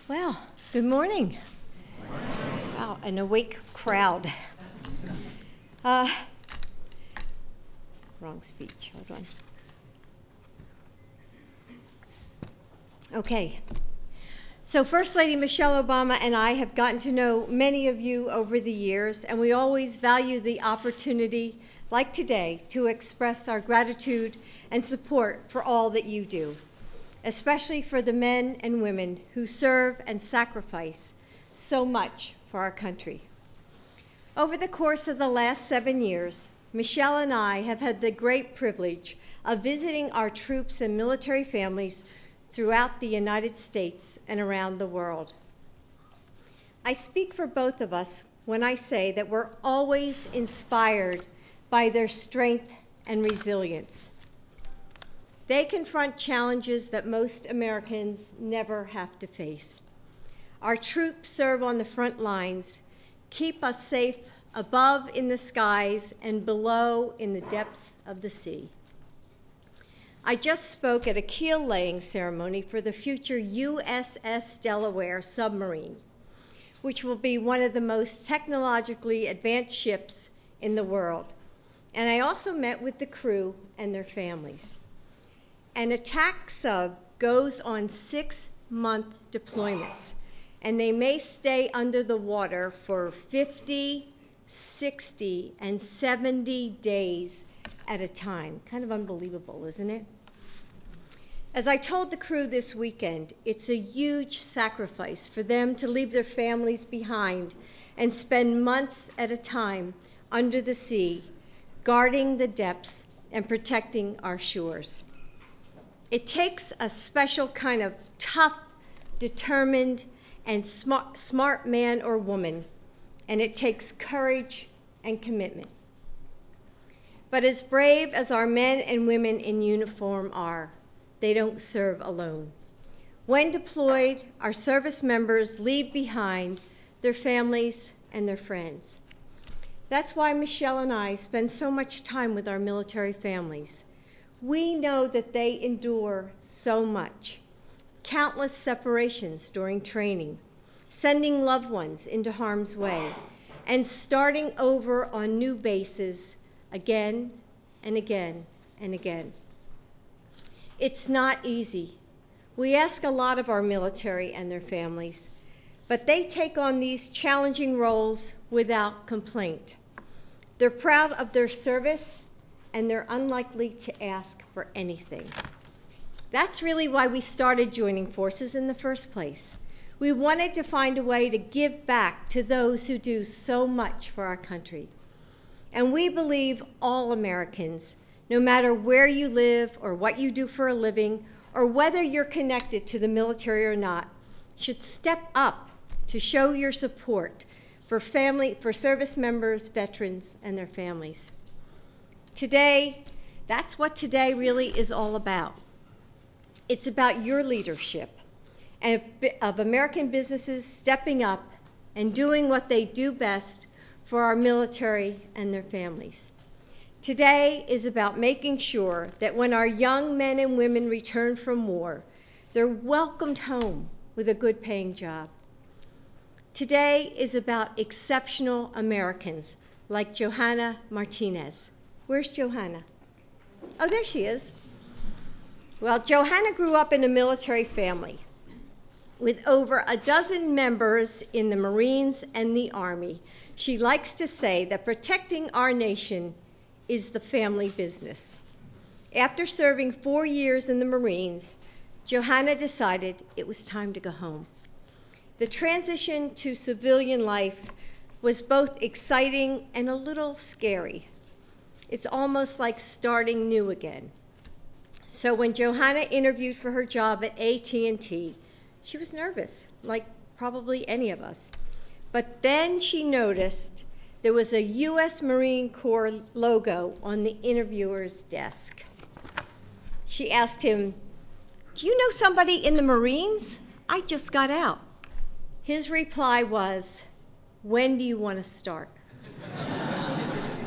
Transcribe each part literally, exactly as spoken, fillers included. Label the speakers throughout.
Speaker 1: Well, good morning. Wow, an awake crowd. Uh, wrong speech, hold on. Okay. So First Lady Michelle Obama and I have gotten to know many of you over the years, and we always value the opportunity, like today, to express our gratitude and support for all that you do, especially for the men and women who serve and sacrifice so much for our country. Over the course of the last seven years, Michelle and I have had the great privilege of visiting our troops and military families throughout the United States and around the world. I speak for both of us when I say that we're always inspired by their strength and resilience. They confront challenges that most Americans never have to face. Our troops serve on the front lines, keep us safe above in the skies and below in the depths of the sea. I just spoke at a keel laying ceremony for the future U S S Delaware submarine, which will be one of the most technologically advanced ships in the world. And I also met with the crew and their families. An attack sub goes on six-month deployments, and they may stay under the water for fifty, sixty, and seventy days at a time. Kind of unbelievable, isn't it? As I told the crew this weekend, it's a huge sacrifice for them to leave their families behind and spend months at a time under the sea, guarding the depths and protecting our shores. It takes a special kind of tough, determined, and smart, smart man or woman, and it takes courage and commitment. But as brave as our men and women in uniform are, they don't serve alone. When deployed, our service members leave behind their families and their friends. That's why Michelle and I spend so much time with our military families. We know that they endure so much. Countless separations during training, sending loved ones into harm's way, and starting over on new bases again and again and again. It's not easy. We ask a lot of our military and their families, but they take on these challenging roles without complaint. They're proud of their service, and they're unlikely to ask for anything. That's really why we started joining forces in the first place. We wanted to find a way to give back to those who do so much for our country. And we believe all Americans, no matter where you live or what you do for a living, or whether you're connected to the military or not, should step up to show your support for family, for service members, veterans, and their families. Today, that's what today really is all about. It's about your leadership and of American businesses stepping up and doing what they do best for our military and their families. Today is about making sure that when our young men and women return from war, they're welcomed home with a good paying job. Today is about exceptional Americans like Johanna Martinez. Where's Johanna? Oh, there she is. Well, Johanna grew up in a military family with over a dozen members in the Marines and the Army. She likes to say that protecting our nation is the family business. After serving four years in the Marines, Johanna decided it was time to go home. The transition to civilian life was both exciting and a little scary. It's almost like starting new again. So when Johanna interviewed for her job at A T and T, she was nervous, like probably any of us. But then she noticed there was a U S Marine Corps logo on the interviewer's desk. She asked him, "Do you know somebody in the Marines? I just got out." His reply was, "When do you want to start?"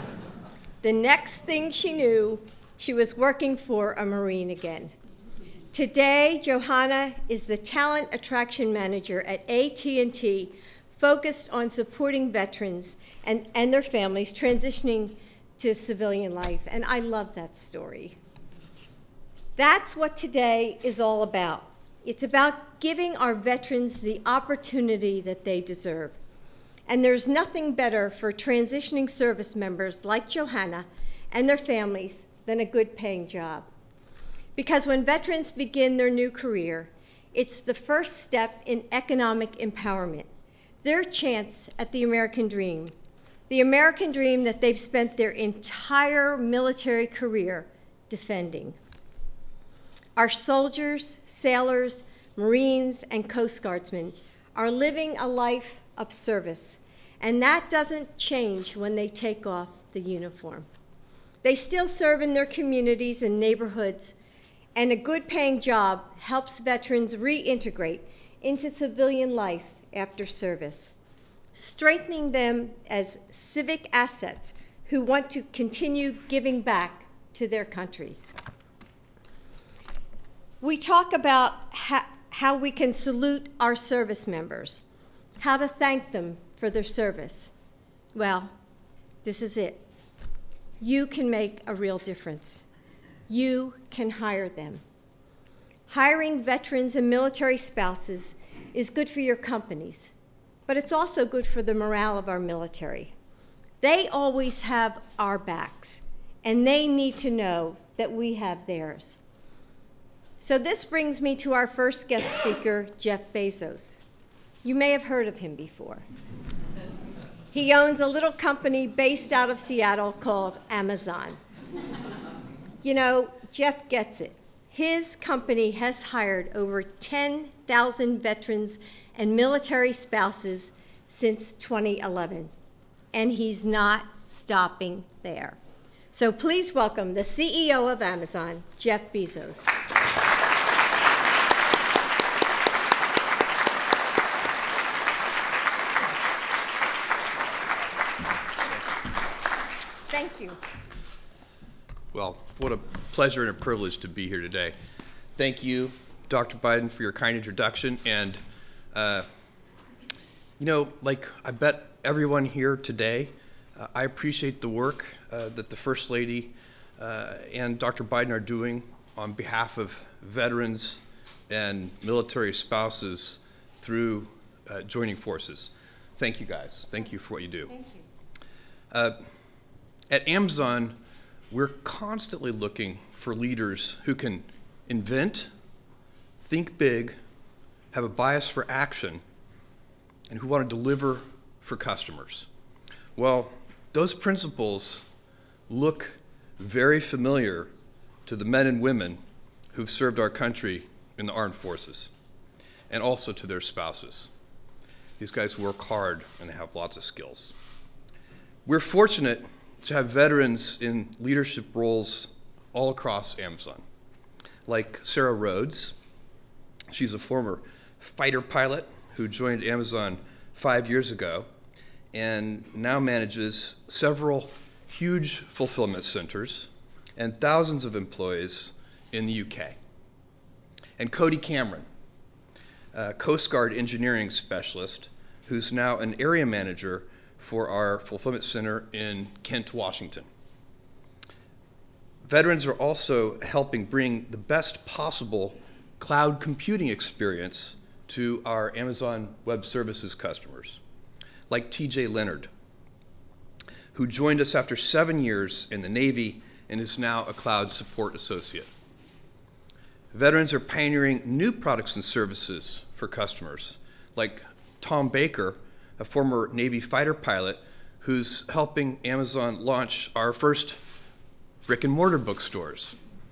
Speaker 1: The next thing she knew, she was working for a Marine again. Today, Johanna is the talent attraction manager at A T and T, focused on supporting veterans and, and their families transitioning to civilian life. And I love that story. That's what today is all about. It's about giving our veterans the opportunity that they deserve. And there's nothing better for transitioning service members like Johanna and their families than a good paying job. Because when veterans begin their new career, it's the first step in economic empowerment, their chance at the American dream, the American dream that they've spent their entire military career defending. Our soldiers, sailors, Marines, and Coast Guardsmen are living a life of service, and that doesn't change when they take off the uniform. They still serve in their communities and neighborhoods, and a good paying job helps veterans reintegrate into civilian life after service, strengthening them as civic assets who want to continue giving back to their country. We talk about how, how we can salute our service members, how to thank them for their service. Well, this is it. You can make a real difference. You can hire them. Hiring veterans and military spouses is good for your companies, but it's also good for the morale of our military. They always have our backs, and they need to know that we have theirs. So this brings me to our first guest speaker, Jeff Bezos. You may have heard of him before. He owns a little company based out of Seattle called Amazon. You know, Jeff gets it. His company has hired over ten thousand veterans and military spouses since twenty eleven, and he's not stopping there. So please welcome the C E O of Amazon, Jeff Bezos. Thank you.
Speaker 2: Well, what a pleasure and a privilege to be here today. Thank you, Doctor Biden, for your kind introduction. And, uh, you know, like I bet everyone here today, uh, I appreciate the work uh, that the First Lady uh, and Doctor Biden are doing on behalf of veterans and military spouses through uh, joining forces. Thank you, guys. Thank you for what you do.
Speaker 1: Thank you.
Speaker 2: Uh, at Amazon, we're constantly looking for leaders who can invent, think big, have a bias for action, and who want to deliver for customers. Well, those principles look very familiar to the men and women who've served our country in the armed forces, and also to their spouses. These guys work hard and have lots of skills. We're fortunate to have veterans in leadership roles all across Amazon, like Sarah Rhodes. She's a former fighter pilot who joined Amazon five years ago and now manages several huge fulfillment centers and thousands of employees in the U K. And Cody Cameron, a Coast Guard engineering specialist who's now an area manager for our fulfillment center in Kent, Washington. Veterans are also helping bring the best possible cloud computing experience to our Amazon Web Services customers, like T J Leonard, who joined us after seven years in the Navy and is now a cloud support associate. Veterans are pioneering new products and services for customers, like Tom Baker, a former Navy fighter pilot who's helping Amazon launch our first brick and mortar bookstores.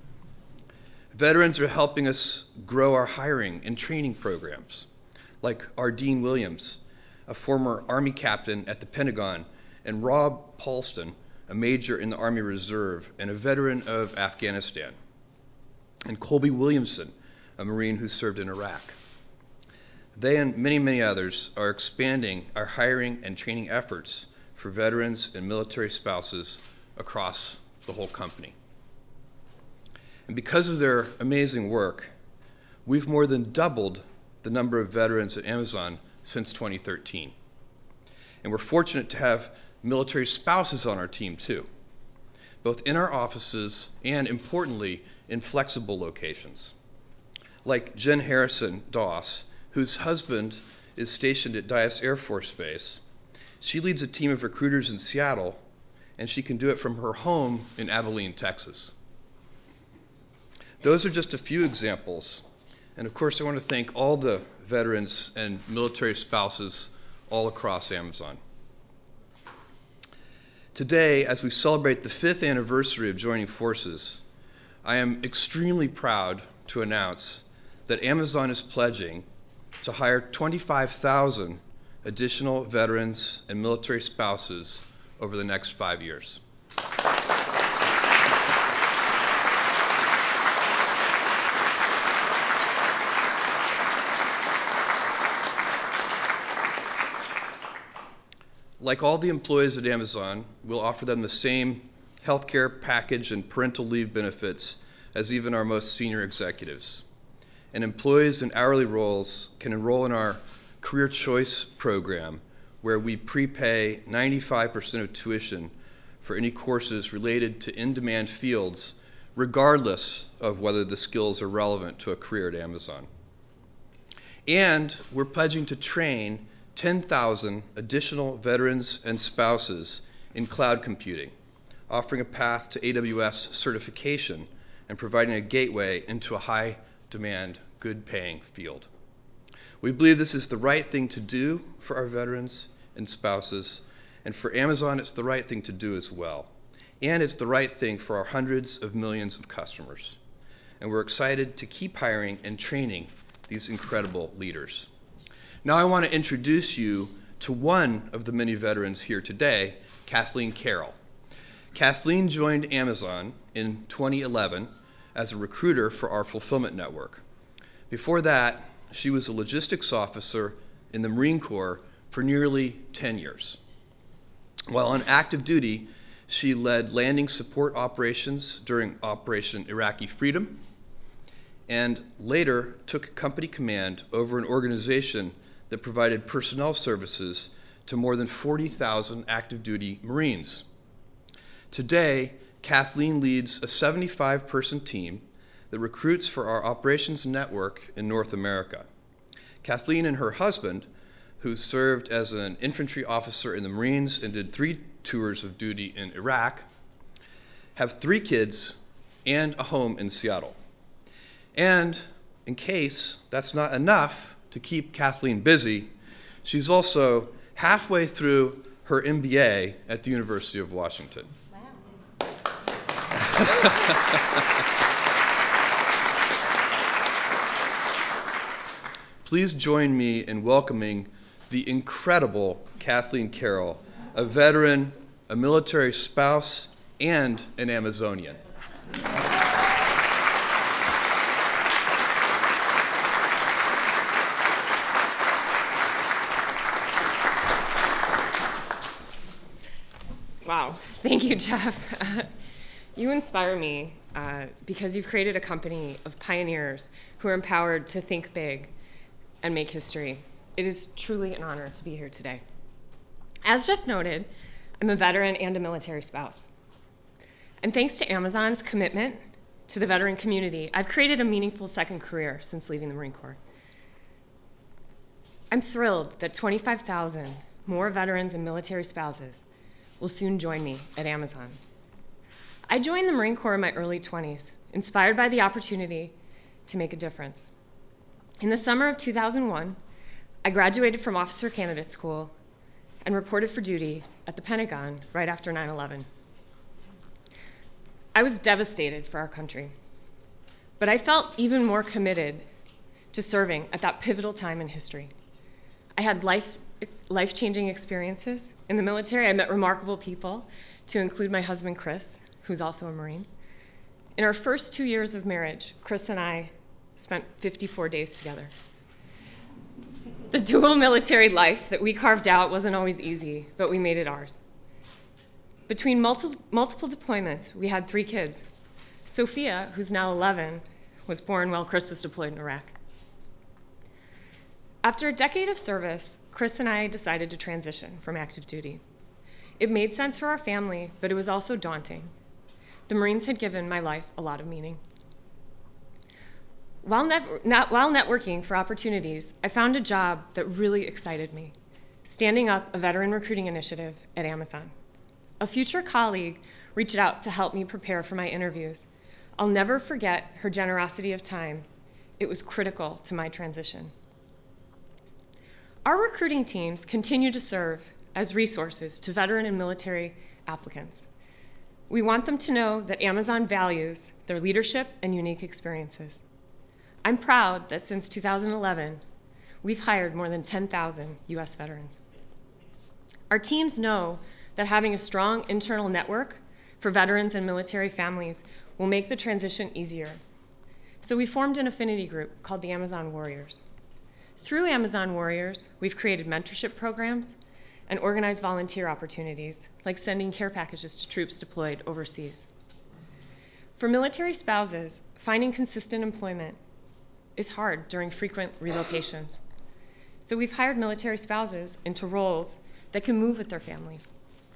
Speaker 2: Veterans are helping us grow our hiring and training programs, like Ardeen Williams, a former Army captain at the Pentagon, and Rob Paulston, a major in the Army Reserve and a veteran of Afghanistan, and Colby Williamson, a Marine who served in Iraq. They and many, many others are expanding our hiring and training efforts for veterans and military spouses across the whole company. And because of their amazing work, we've more than doubled the number of veterans at Amazon since twenty thirteen. And we're fortunate to have military spouses on our team too, both in our offices and, importantly, in flexible locations. Like Jen Harrison Doss, whose husband is stationed at Dyess Air Force Base. She leads a team of recruiters in Seattle, and she can do it from her home in Abilene, Texas. Those are just a few examples. And of course, I want to thank all the veterans and military spouses all across Amazon. Today, as we celebrate the fifth anniversary of joining forces, I am extremely proud to announce that Amazon is pledging to hire twenty-five thousand additional veterans and military spouses over the next five years. Like all the employees at Amazon, we'll offer them the same healthcare package and parental leave benefits as even our most senior executives. And employees in hourly roles can enroll in our Career Choice program, where we prepay ninety-five percent of tuition for any courses related to in-demand fields, regardless of whether the skills are relevant to a career at Amazon. And we're pledging to train ten thousand additional veterans and spouses in cloud computing, offering a path to A W S certification and providing a gateway into a high-demand, good-paying field. We believe this is the right thing to do for our veterans and spouses, and for Amazon, it's the right thing to do as well. And it's the right thing for our hundreds of millions of customers. And we're excited to keep hiring and training these incredible leaders. Now I want to introduce you to one of the many veterans here today, Kathleen Carroll. Kathleen joined Amazon in twenty eleven as a recruiter for our fulfillment network. Before that, she was a logistics officer in the Marine Corps for nearly ten years. While on active duty, she led landing support operations during Operation Iraqi Freedom, and later took company command over an organization that provided personnel services to more than forty thousand active duty Marines. Today, Kathleen leads a seventy-five person team that recruits for our operations network in North America. Kathleen and her husband, who served as an infantry officer in the Marines and did three tours of duty in Iraq, have three kids and a home in Seattle. And in case that's not enough to keep Kathleen busy, she's also halfway through her M B A at the University of Washington. Wow. Please join me in welcoming the incredible Kathleen Carroll, a veteran, a military spouse, and an Amazonian.
Speaker 3: Wow, thank you, Jeff. Uh, you inspire me uh, because you've created a company of pioneers who are empowered to think big and make history. It is truly an honor to be here today. As Jeff noted, I'm a veteran and a military spouse. And thanks to Amazon's commitment to the veteran community, I've created a meaningful second career since leaving the Marine Corps. I'm thrilled that twenty-five thousand more veterans and military spouses will soon join me at Amazon. I joined the Marine Corps in my early twenties, inspired by the opportunity to make a difference. In the summer of two thousand one, I graduated from Officer Candidate School and reported for duty at the Pentagon right after nine eleven. I was devastated for our country, but I felt even more committed to serving at that pivotal time in history. I had life life-changing experiences in the military. I met remarkable people, to include my husband, Chris, who's also a Marine. In our first two years of marriage, Chris and I spent fifty-four days together. The dual military life that we carved out wasn't always easy, but we made it ours. Between multi- multiple deployments, we had three kids. Sophia, who's now eleven, was born while Chris was deployed in Iraq. After a decade of service, Chris and I decided to transition from active duty. It made sense for our family, but it was also daunting. The Marines had given my life a lot of meaning. While, net, not, while networking for opportunities, I found a job that really excited me, standing up a veteran recruiting initiative at Amazon. A future colleague reached out to help me prepare for my interviews. I'll never forget her generosity of time. It was critical to my transition. Our recruiting teams continue to serve as resources to veteran and military applicants. We want them to know that Amazon values their leadership and unique experiences. I'm proud that since two thousand eleven, we've hired more than ten thousand U S veterans. Our teams know that having a strong internal network for veterans and military families will make the transition easier. So we formed an affinity group called the Amazon Warriors. Through Amazon Warriors, we've created mentorship programs and organized volunteer opportunities, like sending care packages to troops deployed overseas. For military spouses, finding consistent employment is hard during frequent relocations. So we've hired military spouses into roles that can move with their families.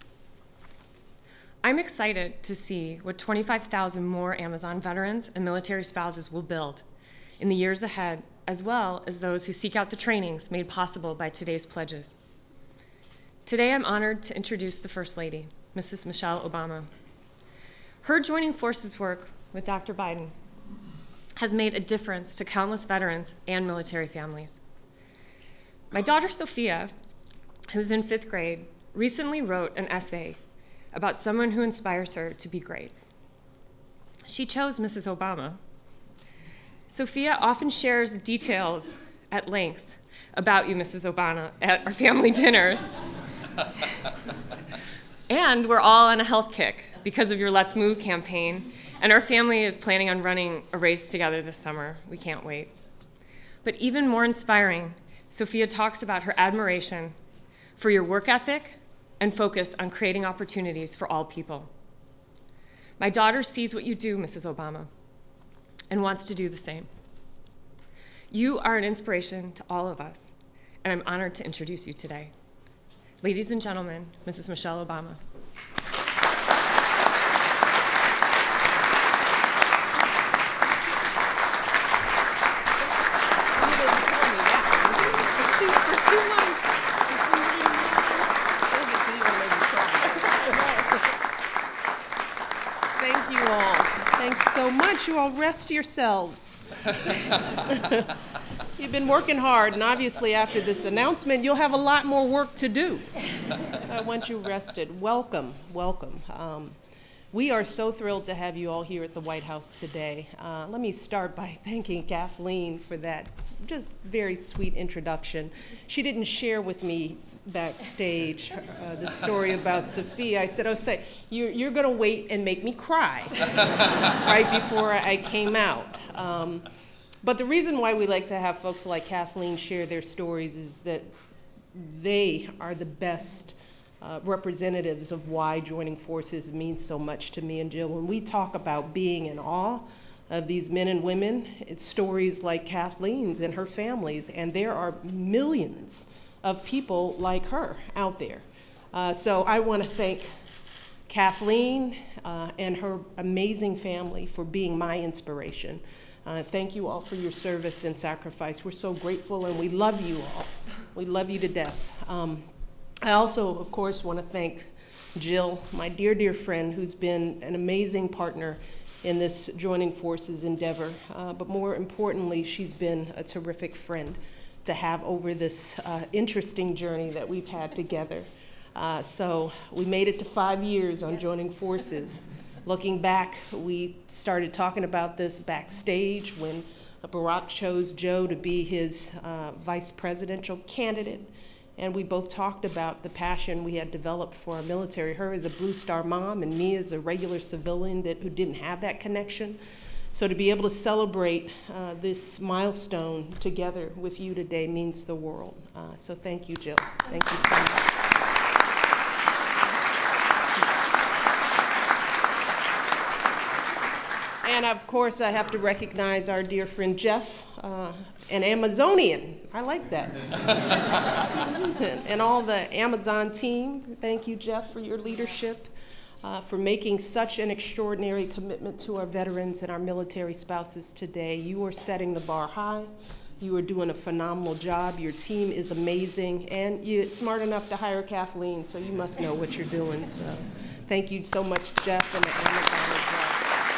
Speaker 3: I'm excited to see what twenty-five thousand more Amazon veterans and military spouses will build in the years ahead, as well as those who seek out the trainings made possible by today's pledges. Today, I'm honored to introduce the First Lady, Missus Michelle Obama. Her joining forces work with Doctor Biden has made a difference to countless veterans and military families. My daughter, Sophia, who's in fifth grade, recently wrote an essay about someone who inspires her to be great. She chose Missus Obama. Sophia often shares details at length about you, Missus Obama, at our family dinners. And we're all on a health kick because of your Let's Move campaign, and our family is planning on running a race together this summer. We can't wait. But even more inspiring, Sophia talks about her admiration for your work ethic and focus on creating opportunities for all people. My daughter sees what you do, Missus Obama, and wants to do the same. You are an inspiration to all of us, and I'm honored to introduce you today. Ladies and gentlemen, Missus Michelle Obama.
Speaker 4: Thank you all. Thanks so much. You all rest yourselves. You've been working hard, and obviously after this announcement, you'll have a lot more work to do. So I want you rested. Welcome, welcome. Um, we are so thrilled to have you all here at the White House today. Uh, let me start by thanking Kathleen for that just very sweet introduction. She didn't share with me backstage uh, the story about Sophia. I said, oh, say, you're, you're going to wait and make me cry right before I came out. Um, But the reason why we like to have folks like Kathleen share their stories is that they are the best uh, representatives of why joining forces means so much to me and Jill. When we talk about being in awe of these men and women, it's stories like Kathleen's and her family's, and there are millions of people like her out there. Uh, so I want to thank Kathleen uh, and her amazing family for being my inspiration. Uh, thank you all for your service and sacrifice. We're so grateful, and we love you all. We love you to death. Um, I also, of course, want to thank Jill, my dear, dear friend, who's been an amazing partner in this joining forces endeavor. Uh, but more importantly, she's been a terrific friend to have over this uh, interesting journey that we've had together. Uh, so we made it to five years on yes. joining forces. Looking back, we started talking about this backstage when Barack chose Joe to be his uh, vice presidential candidate. And we both talked about the passion we had developed for our military, her as a Blue Star mom and me as a regular civilian that, who didn't have that connection. So to be able to celebrate uh, this milestone together with you today means the world. Uh, so thank you, Jill. Thank you so much. And of course, I have to recognize our dear friend Jeff, uh, an Amazonian. I like that. and, and all the Amazon team. Thank you, Jeff, for your leadership, uh, for making such an extraordinary commitment to our veterans and our military spouses today. You are setting the bar high. You are doing a phenomenal job. Your team is amazing. And you're smart enough to hire Kathleen, so you must know what you're doing. So thank you so much, Jeff, and the Amazon as well.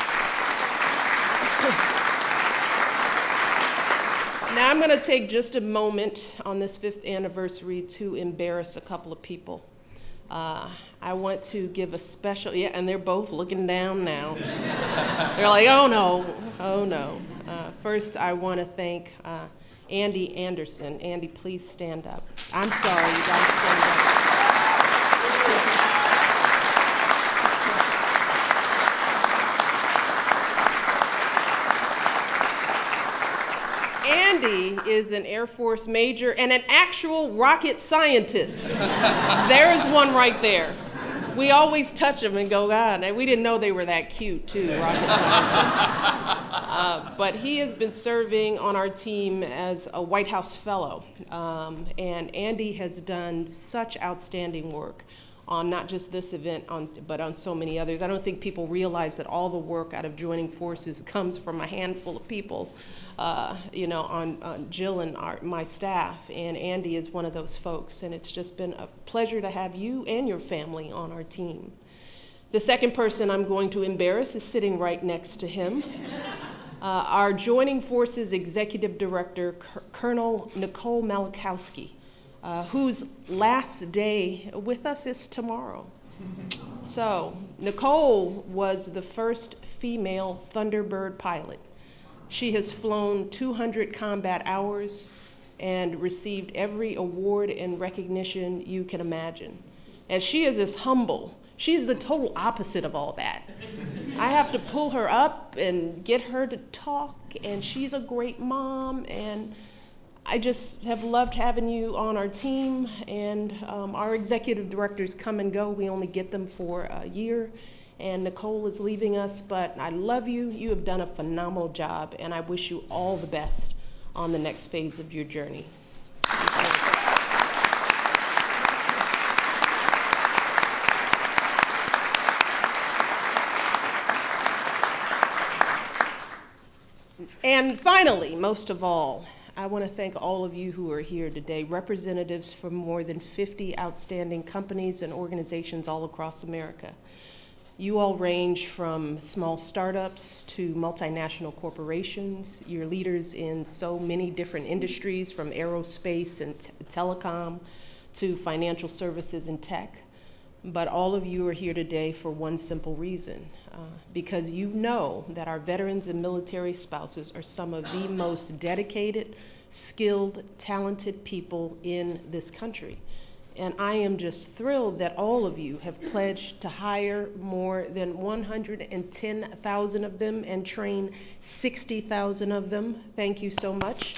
Speaker 4: Now I'm going to take just a moment on this fifth anniversary to embarrass a couple of people. Uh, I want to give a special, yeah, and they're both looking down now. They're like, oh no, oh no. Uh, first, I want to thank uh, Andy Anderson. Andy, please stand up. I'm sorry, you got to stand up. Andy is an Air Force major and an actual rocket scientist. There's one right there. We always touch them and go, God, and we didn't know they were that cute, too, rocket scientists. Uh, but he has been serving on our team as a White House fellow. Um, and Andy has done such outstanding work on not just this event, on, but on so many others. I don't think people realize that all the work out of joining forces comes from a handful of people. Uh, you know, on, on Jill and our, my staff, and Andy is one of those folks, and it's just been a pleasure to have you and your family on our team. The second person I'm going to embarrass is sitting right next to him. Uh, our Joining Forces Executive Director, C- Colonel Nicole Malachowski, uh, whose last day with us is tomorrow. So, Nicole was the first female Thunderbird pilot. She has flown two hundred combat hours and received every award and recognition you can imagine. And she is as humble. She's the total opposite of all that. I have to pull her up and get her to talk, and she's a great mom, and I just have loved having you on our team, and um, our executive directors come and go. We only get them for a year. And Nicole is leaving us, but I love you. You have done a phenomenal job, and I wish you all the best on the next phase of your journey. And finally, most of all, I want to thank all of you who are here today, representatives from more than fifty outstanding companies and organizations all across America. You all range from small startups to multinational corporations. You're leaders in so many different industries, from aerospace and t- telecom to financial services and tech. But all of you are here today for one simple reason, uh, because you know that our veterans and military spouses are some of the most dedicated, skilled, talented people in this country. And I am just thrilled that all of you have pledged to hire more than one hundred ten thousand of them and train sixty thousand of them. Thank you so much.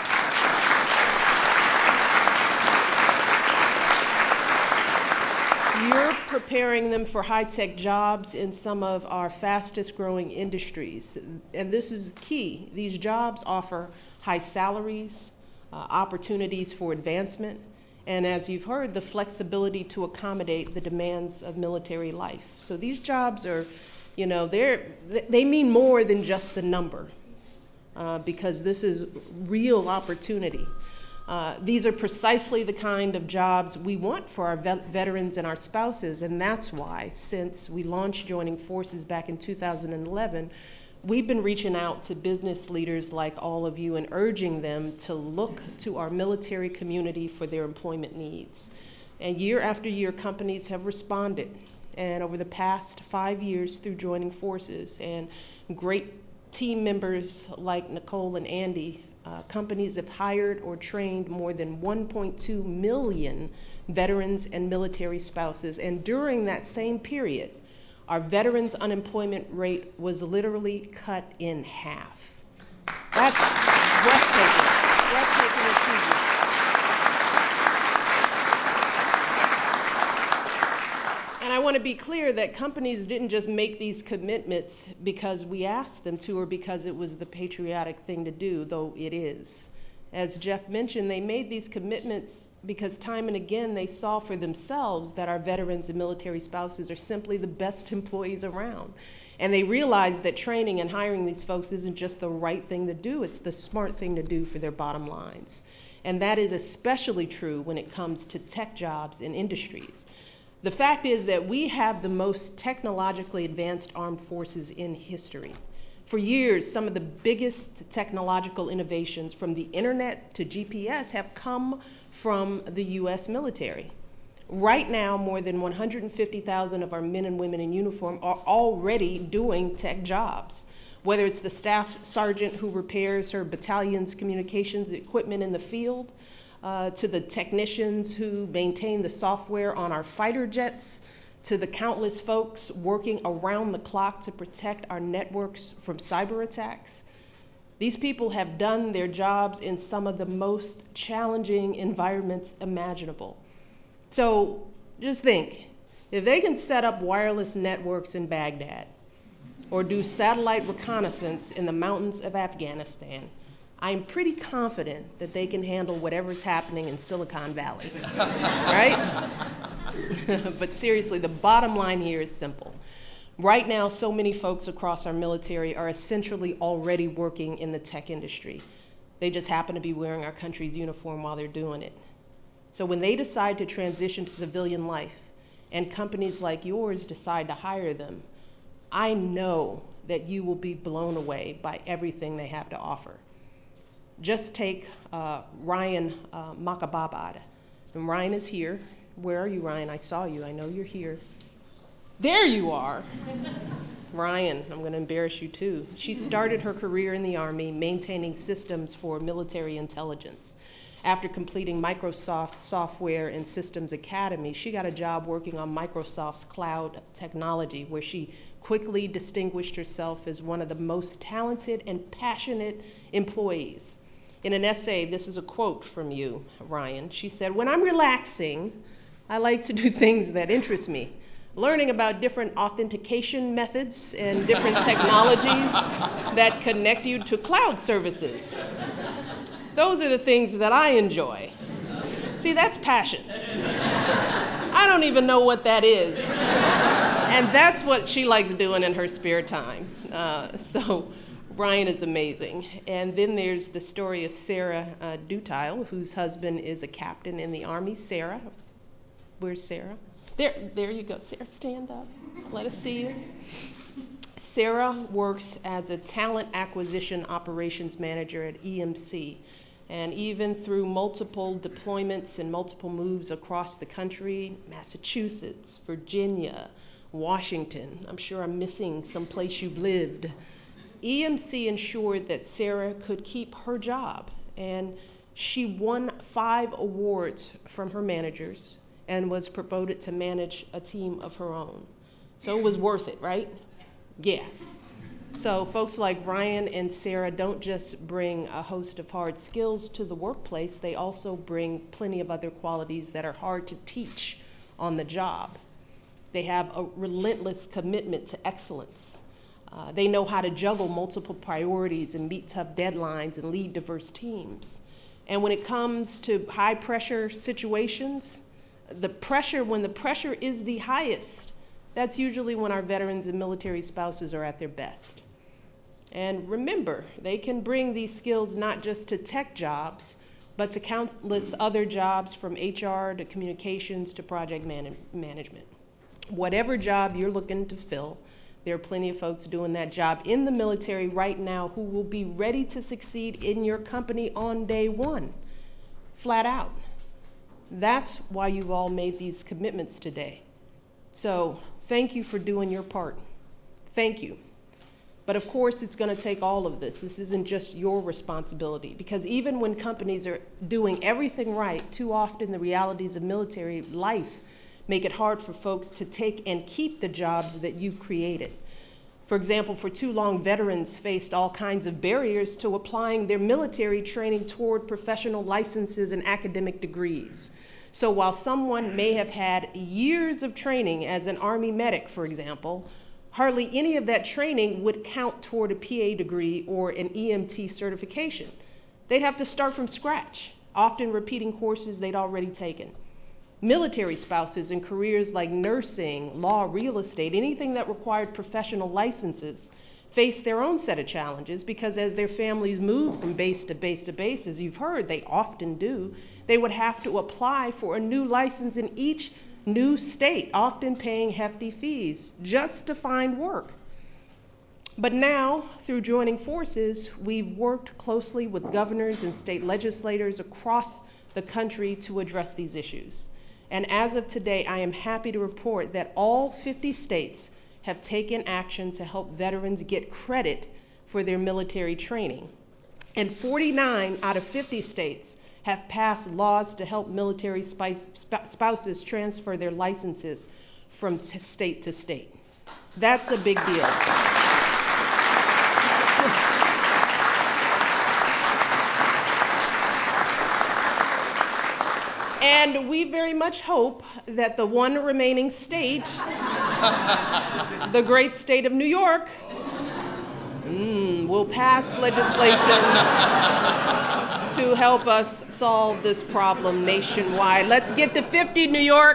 Speaker 4: You're preparing them for high-tech jobs in some of our fastest-growing industries. And this is key. These jobs offer high salaries, uh, opportunities for advancement, and as you've heard, the flexibility to accommodate the demands of military life. So these jobs are, you know, they're, they mean more than just the number, uh, because this is real opportunity. Uh, these are precisely the kind of jobs we want for our vet- veterans and our spouses, and that's why, since we launched Joining Forces back in two thousand eleven, we've been reaching out to business leaders like all of you and urging them to look to our military community for their employment needs. And year after year, companies have responded. And over the past five years through Joining Forces and great team members like Nicole and Andy, uh, companies have hired or trained more than one point two million veterans and military spouses. And during that same period, our veterans' unemployment rate was literally cut in half. That's breathtaking, breathtaking achievement. And And I want to be clear that companies didn't just make these commitments because we asked them to or because it was the patriotic thing to do, though it is. As Jeff mentioned, they made these commitments because time and again they saw for themselves that our veterans and military spouses are simply the best employees around. And they realized that training and hiring these folks isn't just the right thing to do, it's the smart thing to do for their bottom lines. And that is especially true when it comes to tech jobs and industries. The fact is that we have the most technologically advanced armed forces in history. For years, some of the biggest technological innovations, from the internet to G P S, have come from the U S military. Right now, more than one hundred fifty thousand of our men and women in uniform are already doing tech jobs. Whether it's the staff sergeant who repairs her battalion's communications equipment in the field, uh, to the technicians who maintain the software on our fighter jets, to the countless folks working around the clock to protect our networks from cyber attacks. These people have done their jobs in some of the most challenging environments imaginable. So just think, if they can set up wireless networks in Baghdad or do satellite reconnaissance in the mountains of Afghanistan, I'm pretty confident that they can handle whatever's happening in Silicon Valley, right? But seriously, the bottom line here is simple. Right now, so many folks across our military are essentially already working in the tech industry. They just happen to be wearing our country's uniform while they're doing it. So when they decide to transition to civilian life, and companies like yours decide to hire them, I know that you will be blown away by everything they have to offer. Just take uh, Ryan uh, Makababad. And Ryan is here. Where are you, Ryan? I saw you. I know you're here. There you are. Ryan, I'm going to embarrass you too. She started her career in the Army maintaining systems for military intelligence. After completing Microsoft's Software and Systems Academy, she got a job working on Microsoft's cloud technology, where she quickly distinguished herself as one of the most talented and passionate employees. In an essay, this is a quote from you, Ryan. She said, "When I'm relaxing, I like to do things that interest me. Learning about different authentication methods and different technologies that connect you to cloud services. Those are the things that I enjoy." See, that's passion. I don't even know what that is. And that's what she likes doing in her spare time. Uh, so Ryan is amazing. And then there's the story of Sarah uh, Dutile, whose husband is a captain in the Army. Sarah, where's Sarah? There, there you go. Sarah, stand up. Let us see you. Sarah works as a talent acquisition operations manager at E M C. And even through multiple deployments and multiple moves across the country, Massachusetts, Virginia, Washington, I'm sure I'm missing some place you've lived, E M C ensured that Sarah could keep her job. And she won five awards from her managers and was promoted to manage a team of her own. So it was worth it, right? Yes. So folks like Ryan and Sarah don't just bring a host of hard skills to the workplace, they also bring plenty of other qualities that are hard to teach on the job. They have a relentless commitment to excellence. Uh, they know how to juggle multiple priorities and meet tough deadlines and lead diverse teams. And when it comes to high pressure situations, the pressure, when the pressure is the highest, that's usually when our veterans and military spouses are at their best. And remember, they can bring these skills not just to tech jobs, but to countless other jobs, from H R to communications to project man- management. Whatever job you're looking to fill, there are plenty of folks doing that job in the military right now who will be ready to succeed in your company on day one, flat out. That's why you've all made these commitments today. So thank you for doing your part. Thank you. But of course, it's going to take all of this. This isn't just your responsibility, because even when companies are doing everything right, too often the realities of military life make it hard for folks to take and keep the jobs that you've created. For example, for too long, veterans faced all kinds of barriers to applying their military training toward professional licenses and academic degrees. So while someone may have had years of training as an Army medic, for example, hardly any of that training would count toward a P A degree or an E M T certification. They'd have to start from scratch, often repeating courses they'd already taken. Military spouses in careers like nursing, law, real estate, anything that required professional licenses, face their own set of challenges because as their families move from base to base to base, as you've heard, they often do, they would have to apply for a new license in each new state, often paying hefty fees just to find work. But now, through joining forces, we've worked closely with governors and state legislators across the country to address these issues. And as of today, I am happy to report that all fifty states have taken action to help veterans get credit for their military training. And forty-nine out of fifty states have passed laws to help military spouses transfer their licenses from t- state to state. That's a big deal. And we very much hope that the one remaining state, the great state of New York, mm, will pass legislation to help us solve this problem nationwide. Let's get to fifty, New York.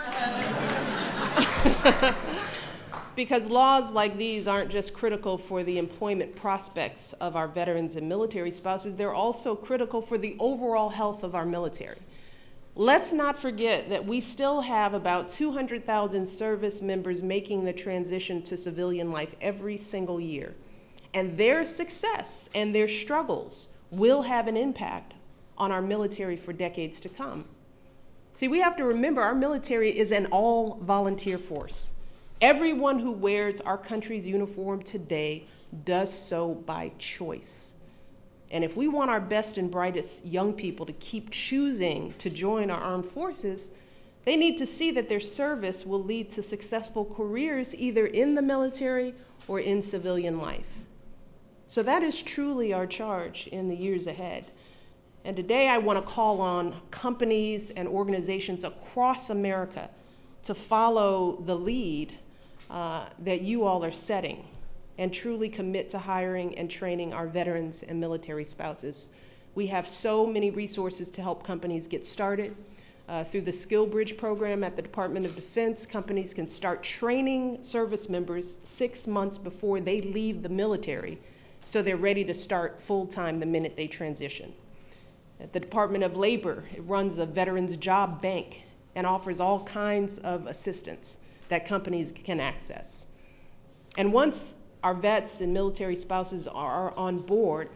Speaker 4: Because laws like these aren't just critical for the employment prospects of our veterans and military spouses, they're also critical for the overall health of our military. Let's not forget that we still have about two hundred thousand service members making the transition to civilian life every single year. And their success and their struggles will have an impact on our military for decades to come. See, we have to remember our military is an all-volunteer force. Everyone who wears our country's uniform today does so by choice. And if we want our best and brightest young people to keep choosing to join our armed forces, they need to see that their service will lead to successful careers either in the military or in civilian life. So that is truly our charge in the years ahead. And today I want to call on companies and organizations across America to follow the lead uh, that you all are setting and truly commit to hiring and training our veterans and military spouses. We have so many resources to help companies get started. Uh, through the SkillBridge program at the Department of Defense, companies can start training service members six months before they leave the military, so they're ready to start full-time the minute they transition. At the Department of Labor, it runs a veterans job bank and offers all kinds of assistance that companies can access. And once our vets and military spouses are on board,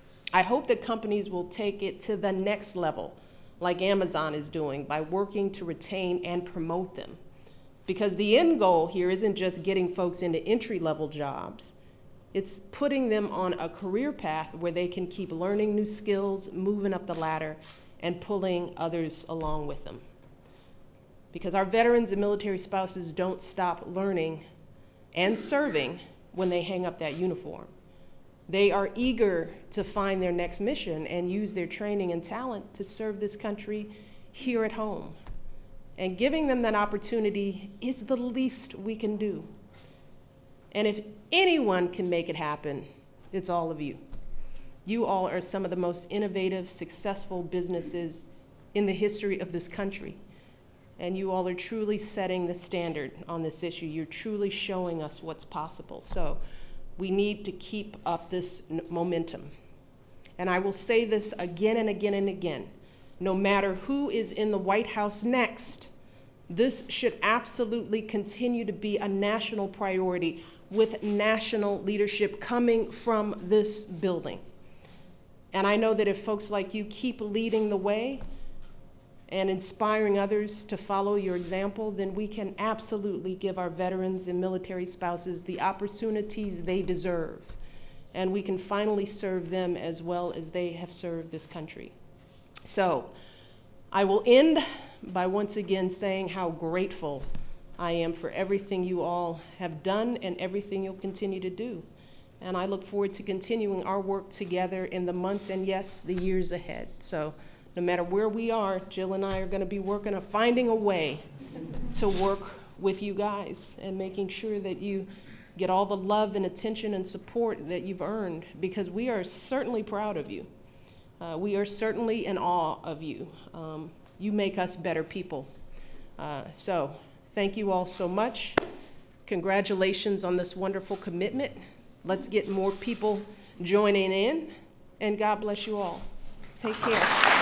Speaker 4: I hope that companies will take it to the next level, like Amazon is doing, by working to retain and promote them. Because the end goal here isn't just getting folks into entry-level jobs, it's putting them on a career path where they can keep learning new skills, moving up the ladder, and pulling others along with them. Because our veterans and military spouses don't stop learning and serving when they hang up that uniform. They are eager to find their next mission and use their training and talent to serve this country here at home. And giving them that opportunity is the least we can do. And if anyone can make it happen, it's all of you. You all are some of the most innovative, successful businesses in the history of this country. And you all are truly setting the standard on this issue. You're truly showing us what's possible. So we need to keep up this n- momentum. And I will say this again and again and again. No matter who is in the White House next, this should absolutely continue to be a national priority with national leadership coming from this building. And I know that if folks like you keep leading the way and inspiring others to follow your example, then we can absolutely give our veterans and military spouses the opportunities they deserve. And we can finally serve them as well as they have served this country. So I will end by once again saying how grateful I am for everything you all have done and everything you'll continue to do. And I look forward to continuing our work together in the months and, yes, the years ahead. So no matter where we are, Jill and I are going to be working on finding a way to work with you guys and making sure that you get all the love and attention and support that you've earned, because we are certainly proud of you. Uh, we are certainly in awe of you. Um, you make us better people. Uh, so thank you all so much. Congratulations on this wonderful commitment. Let's get more people joining in, and God bless you all. Take care.